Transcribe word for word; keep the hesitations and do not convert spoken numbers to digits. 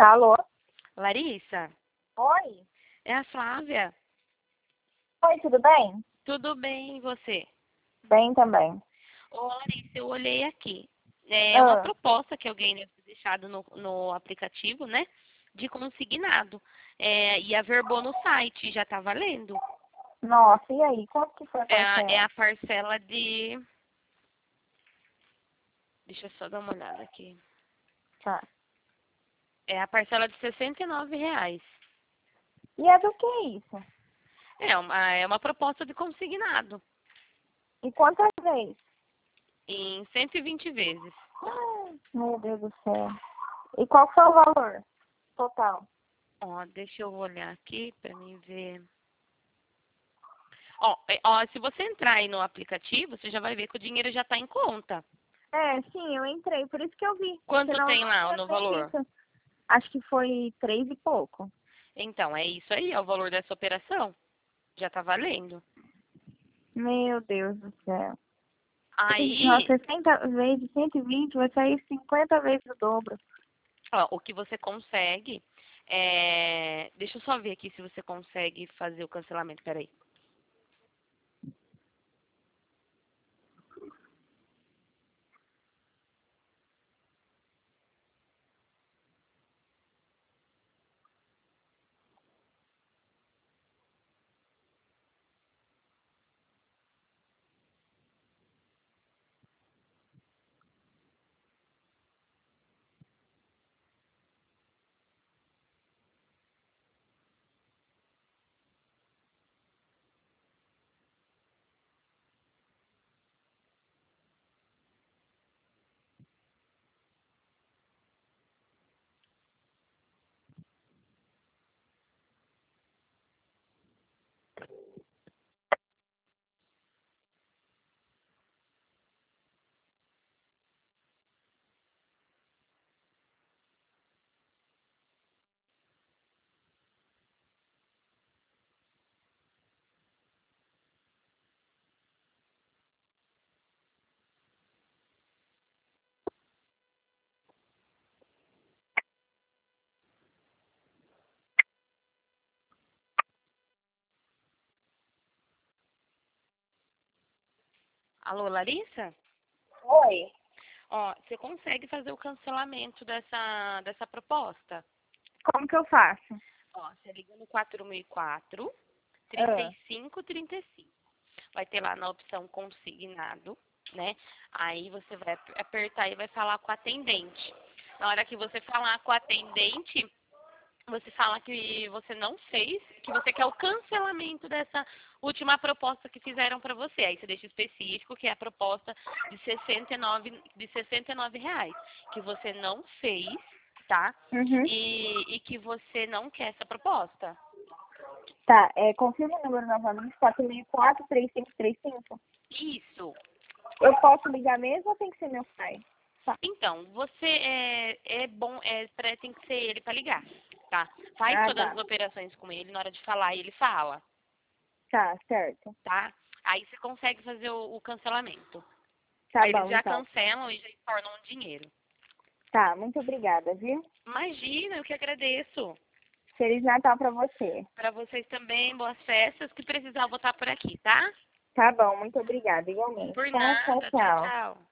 Alô? Larissa, Oi? é a Flávia. Oi, tudo bem? Tudo bem, e você? Bem também. Ô, Larissa, eu olhei aqui. É uma Ah, proposta que alguém deve ter deixado no, no aplicativo, né? De consignado. É, e averbou no site, já tá valendo. nossa, e aí? Quanto que foi a É a, é parcela? a parcela de... Deixa eu só dar uma olhada aqui. Tá. É a parcela de sessenta e nove reais. E é do que isso? É uma, é uma proposta de consignado. E quantas vezes? Em cento e vinte vezes. Ah, meu Deus do céu. E qual que foi o valor total? Ó, deixa eu olhar aqui pra mim ver. Ó, é, ó, se você entrar aí no aplicativo, você já vai ver que o dinheiro já está em conta. É, sim, eu entrei, por isso que eu vi. Quanto Senão eu tem não lá tinha no nem valor? visto. Acho que foi três e pouco. Então, é isso aí, é o valor dessa operação. Já está valendo. Meu Deus do céu. Nossa, Aí, sessenta vezes cento e vinte vai sair cinquenta vezes o dobro. ó, o que você consegue é... Deixa eu só ver aqui se você consegue fazer o cancelamento, peraí. Alô, Larissa? Oi. Ó, você consegue fazer o cancelamento dessa, dessa proposta? Como que eu faço? Ó, você liga no quatro mil e quatro, trinta Ah, e cinco, trinta e cinco. Vai ter lá na opção consignado, né? Aí você vai ap- apertar e vai falar com a atendente. Na hora que você falar com a atendente, você fala que você não fez, que você quer o cancelamento dessa última proposta que fizeram para você. Aí você deixa específico que é a proposta de sessenta e nove, de sessenta e nove reais, que você não fez, tá? uhum. E, e que você não quer essa proposta. Tá, é, confirma o número novamente, quatro mil e quatro, três cinco três cinco. Isso. Eu posso ligar mesmo ou tem que ser meu pai? Tá, Então, você é, é bom, é, pra- tem que ser ele para ligar, tá? Faz ah, todas tá. as operações com ele, na hora de falar, ele fala, Tá, certo. tá? Aí você consegue fazer o, o cancelamento. Tá Aí eles bom, já então. cancelam e já tornam o dinheiro. Tá, muito obrigada, viu? Imagina, eu que agradeço. Feliz Natal pra você. Para vocês também, boas festas. Que precisar, eu vou estar por aqui, tá? Tá bom, muito obrigada, igualmente. Por Tá, tchau, nada. Tchau, tchau. tchau.